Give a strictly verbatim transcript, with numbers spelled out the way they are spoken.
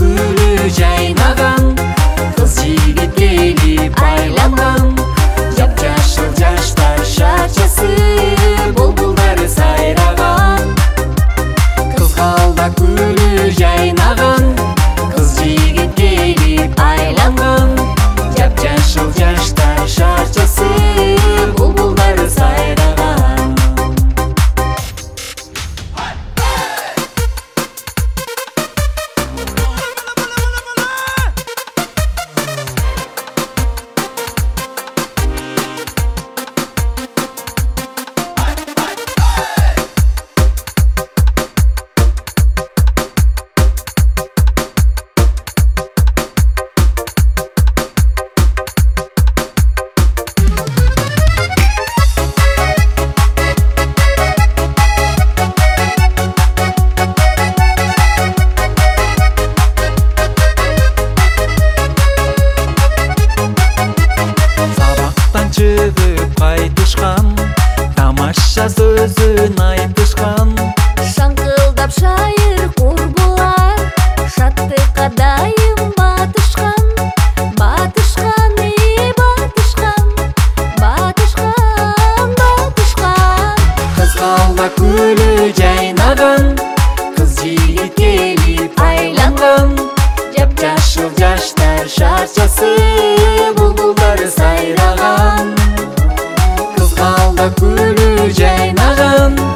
гүлү жайнаган, кыз жигит келип айланган. Жап-жашыл жаштар шарчасы, булбулдары сайраган. Кызгалда гүлү жайнаган, кыз жигит келип айланган. Жап-жашыл жаштар шарчасы, булбулдары сайраган. Чыгып кайтышкан, тамаша сөзүн айтышкан. Шаңкылдап шайыр курбулар, шаттыкка дайым батышкан. Батышкан, и батышкан, батышкан, батышкан. Кызгалда гүлү жайнаган, кыз жигит келип айланган. Жап-жашыл жаштар шарчасы, булбулдары сайраган. Кызгалда гүлү жайнаган,